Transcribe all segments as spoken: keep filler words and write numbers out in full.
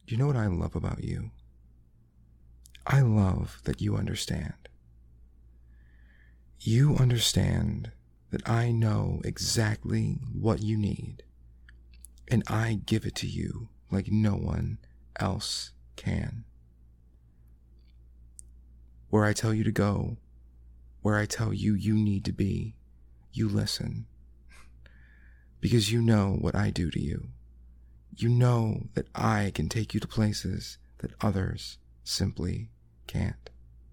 Do you know what I love about you? I love that you understand. You understand that I know exactly what you need, and I give it to you like no one else can. Where I tell you to go, where I tell you you need to be, you listen. Because you know what I do to you. You know that I can take you to places that others simply can't.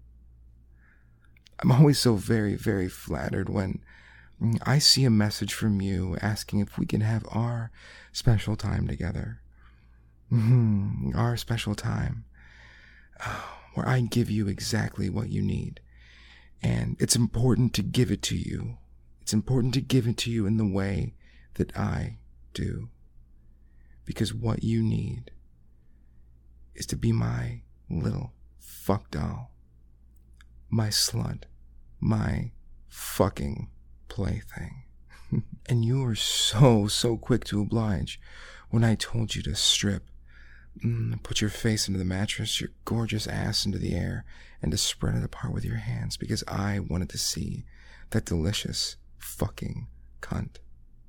I'm always so very, very flattered when I see a message from you asking if we can have our special time together. Mm-hmm. Our special time. Where I give you exactly what you need. And it's important to give it to you. It's important to give it to you in the way that I do. Because what you need is to be my little fuck doll. My slut. My fucking plaything. And you were so, so quick to oblige when I told you to strip. Mm, put your face into the mattress, your gorgeous ass into the air, and to spread it apart with your hands because I wanted to see that delicious fucking cunt.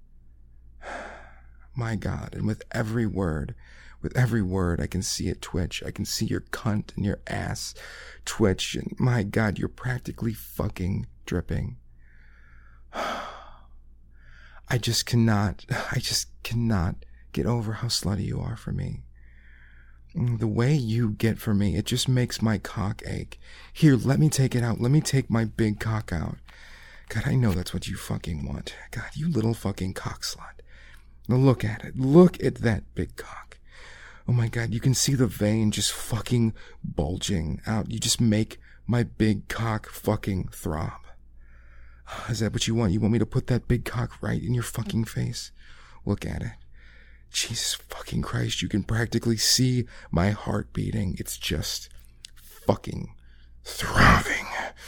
My God, and with every word, with every word, I can see it twitch. I can see your cunt and your ass twitch, and my God, you're practically fucking dripping. I just cannot, I just cannot get over how slutty you are for me. The way you get for me, it just makes my cock ache. Here, let me take it out. Let me take my big cock out. God, I know that's what you fucking want. God, you little fucking cock slut. Now look at it. Look at that big cock. Oh my God, you can see the vein just fucking bulging out. You just make my big cock fucking throb. Is that what you want? You want me to put that big cock right in your fucking face? Look at it. Jesus fucking Christ, you can practically see my heart beating. It's just fucking throbbing.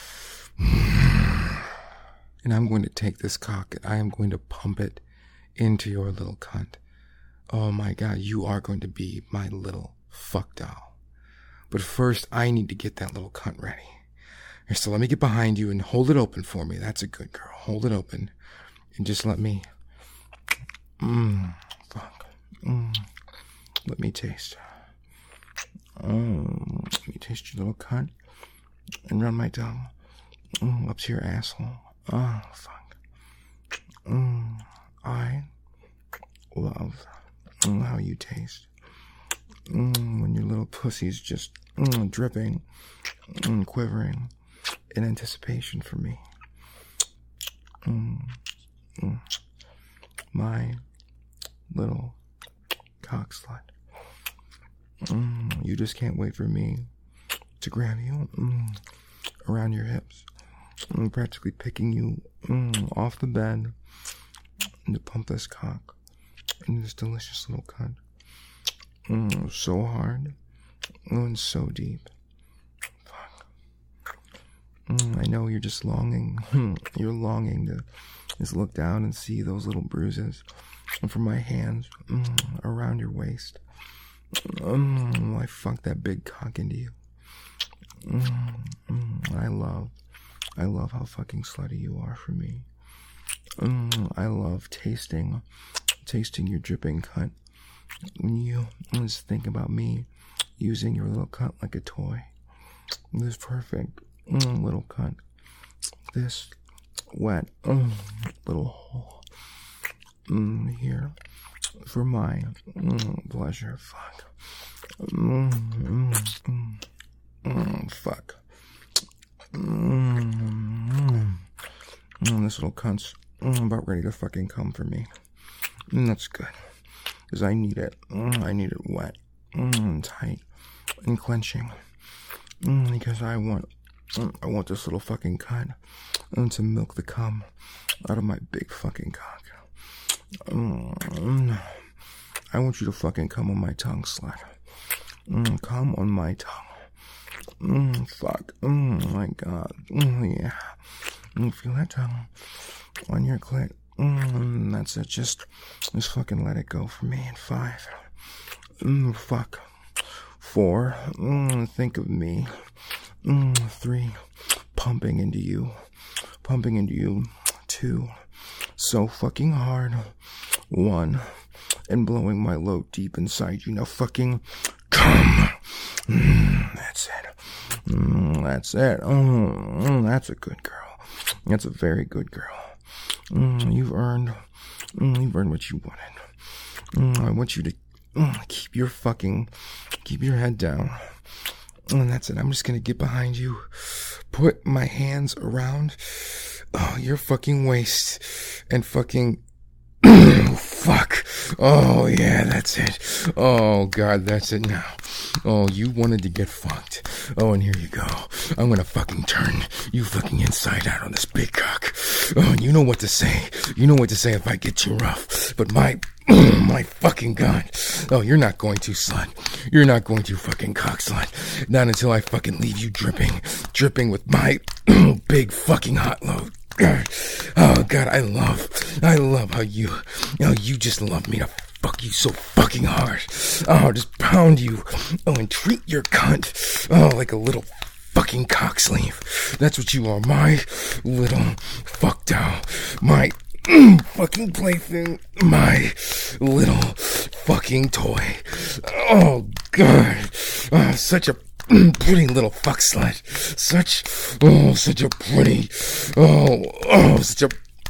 And I'm going to take this cock and I am going to pump it into your little cunt. Oh my God, you are going to be my little fuck doll. But first, I need to get that little cunt ready. Here, so let me get behind you and hold it open for me. That's a good girl. Hold it open. And just let me... Mmm, fuck. Mm. Let me taste. Oh, let me taste your little cunt. And run my tongue mm, up to your asshole. Oh, fuck. Mm, I love mm, how you taste. Mm, when your little pussy's just mm, dripping and mm, quivering in anticipation for me. Mm, mm. My little cock slut. Mm, you just can't wait for me to grab you mm, around your hips. I'm practically picking you mm, off the bed and to pump this cock into this delicious little cunt. Mm, so hard and so deep. Fuck. Mm, I know you're just longing. You're longing to just look down and see those little bruises. And from my hands mm, around your waist. Mm, I fucked that big cock into you. Mm, mm, I love, I love how fucking slutty you are for me. Mm, I love tasting, tasting your dripping cunt. When you just think about me using your little cunt like a toy. This perfect mm, little cunt. This wet mm, little hole. Mm, here for my mm, pleasure. Fuck. Mm, mm, mm, mm, fuck. Mm, mm, mm, this little cunt's mm, about ready to fucking come for me. Mm, that's good. Because I need it. Mm, I need it wet. Mm, tight. And clenching. Mm, because I want mm, I want this little fucking cunt mm, to milk the cum out of my big fucking cock. Mm, I want you to fucking come on my tongue, slut. Mm, come on my tongue. Mm, fuck. Mm, my God. Mm, yeah. Mm, feel that tongue on your clit. Mm, that's it. Just, just fucking let it go for me in five. Mm, fuck. Four, mm, think of me. Mm, three, pumping into you. Pumping into you. Two, so fucking hard. One, and blowing my load deep inside you. Now fucking come. Mm, that's it. Mm, that's it. Mm, that's a good girl. That's a very good girl. Mm, you've earned. Mm, you've earned what you wanted. Mm, I want you to mm, keep your fucking, keep your head down. And that's it. I'm just gonna get behind you, put my hands around oh, your fucking waist, and fucking. Fuck. Oh, yeah, that's it. Oh, God, that's it now. Oh, you wanted to get fucked. Oh, and here you go. I'm gonna fucking turn you fucking inside out on this big cock. Oh, you know what to say. You know what to say if I get you rough. But my, my fucking God. Oh, you're not going to, slut. You're not going to, fucking cock slut. Not until I fucking leave you dripping. Dripping with my big fucking hot load. Oh, God, I love, I love how you, how you just love me to fuck you so fucking hard. Oh, just pound you. Oh, and treat your cunt. Oh, like a little fucking cock sleeve. That's what you are, my little fuck doll. My mm, fucking plaything. My little fucking toy. Oh, God. Oh, such a pretty little fuck slut. Such, oh, such a pretty, oh, oh, such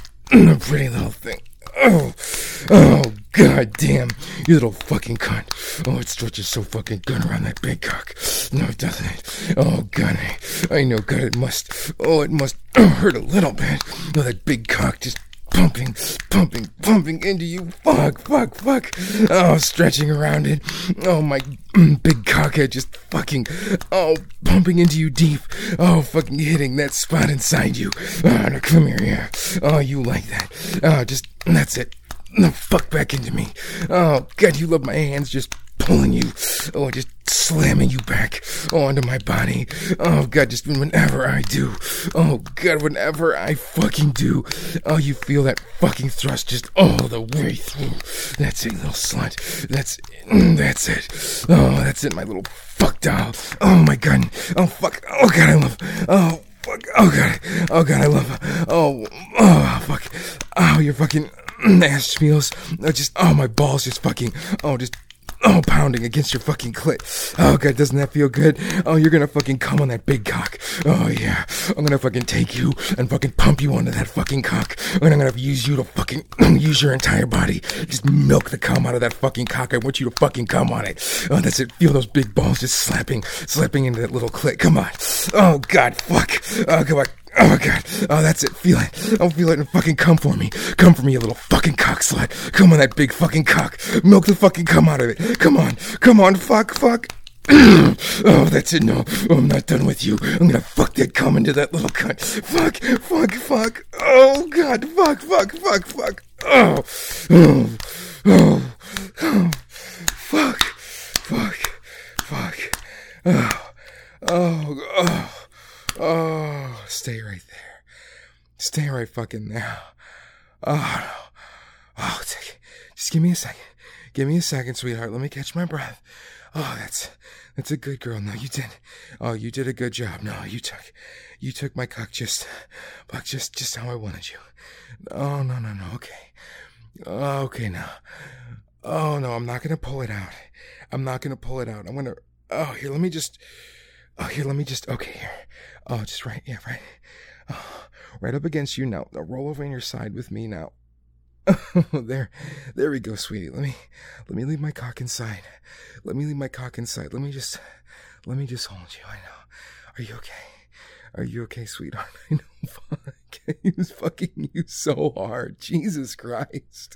a pretty little thing. Oh, oh, God damn, you little fucking cunt. Oh, it stretches so fucking good around that big cock. No, it doesn't. Oh, God, I, I know, God, it must, oh, it must hurt a little bit. Oh, that big cock just pumping, pumping, pumping into you. Fuck, fuck, fuck. Oh, stretching around it. Oh, my big cockhead just fucking, oh, pumping into you deep. Oh, fucking hitting that spot inside you. Oh, now come here, yeah. Oh, you like that. Oh, just, that's it. Now fuck back into me. Oh, God, you love my hands just pulling you. Oh, just slamming you back oh, onto my body. Oh, God, just whenever I do. Oh, God, whenever I fucking do. Oh, you feel that fucking thrust just all the way through. That's it, little slut. That's it. That's it. Oh, that's it, my little fuck doll. Oh, my God. Oh, fuck. Oh, God, I love. Oh, fuck. Oh, God. Oh, God, I love. Oh, oh, fuck. Oh, you're fucking ass feels. Oh, just, oh, my balls just fucking, oh, just, oh, pounding against your fucking clit. Oh, God, doesn't that feel good? Oh, you're gonna fucking come on that big cock. Oh, yeah. I'm gonna fucking take you and fucking pump you onto that fucking cock. And I'm gonna use you to fucking use your entire body. Just milk the cum out of that fucking cock. I want you to fucking come on it. Oh, that's it. Feel those big balls just slapping, slapping into that little clit. Come on. Oh, God, fuck. Oh, come on. Oh, God. Oh, that's it. Feel it. Oh, feel it and fucking come for me. Come for me, you little fucking cock slut. Come on that big fucking cock. Milk the fucking cum out of it. Come on. Come on. Fuck. Fuck. Oh, that's it. No. Oh, I'm not done with you. I'm gonna fuck that cum into that little cunt. Fuck. Fuck. Fuck. Oh, God. Fuck. Fuck. Fuck. Fuck. Oh. Oh. Oh. Oh. Fuck. Fuck. Fuck. Oh. Oh. Oh. Oh, stay right there. Stay right fucking there. Oh, no. Oh, take it. Just give me a second. Give me a second, sweetheart. Let me catch my breath. Oh, that's that's a good girl. No, you did. Oh, you did a good job. No, you took you took my cock just, but just just how I wanted you. Oh, no, no, no. Okay. Okay, now. Oh, no, I'm not gonna pull it out. I'm not gonna pull it out. I'm gonna. Oh, here. Let me just. Oh, here. Let me just. Okay, here. Oh, just right, yeah, right. Oh, right up against you now. Now roll over on your side with me now. there, there we go, sweetie. Let me, let me leave my cock inside. Let me leave my cock inside. Let me just, let me just hold you. I know. Are you okay? Are you okay, sweetheart? I know. Fuck. He was fucking you so hard. Jesus Christ.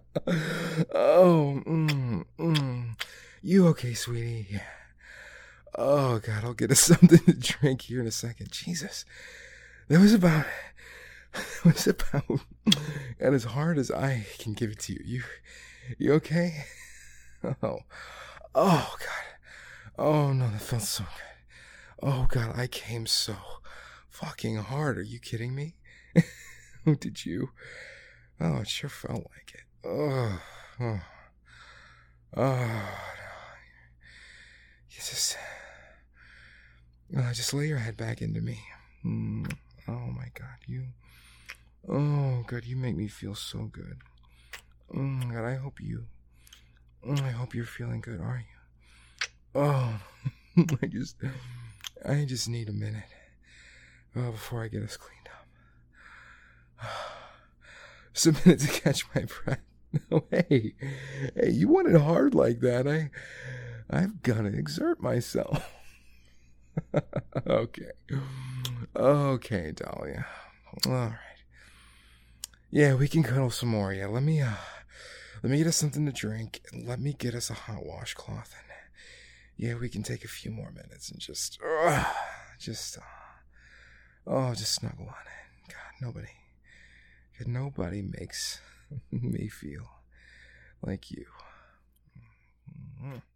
Oh, mm, mm. You okay, sweetie? Yeah. Oh, God, I'll get us something to drink here in a second. Jesus. That was about, that was about, and as hard as I can give it to you. You, you okay? Oh, oh, God. Oh, no, that felt so good. Oh, God, I came so fucking hard. Are you kidding me? Did you? Oh, it sure felt like it. Oh, oh, oh. Just, uh, just lay your head back into me. Mm. Oh my God, you. Oh God, you make me feel so good. Oh God, I hope you. I hope you're feeling good. Are you? Oh, I just, I just need a minute. Oh, before I get us cleaned up. Just a minute to catch my breath. Oh, hey, hey, you want it hard like that? I, I've got to exert myself. Okay. Okay, Dahlia. All right. Yeah, we can cuddle some more. Yeah, let me, uh, let me get us something to drink, and let me get us a hot washcloth, and yeah, we can take a few more minutes and just, uh, just, uh, oh, just snuggle on it. God, nobody, God, nobody makes me feel like you. Mm-hmm.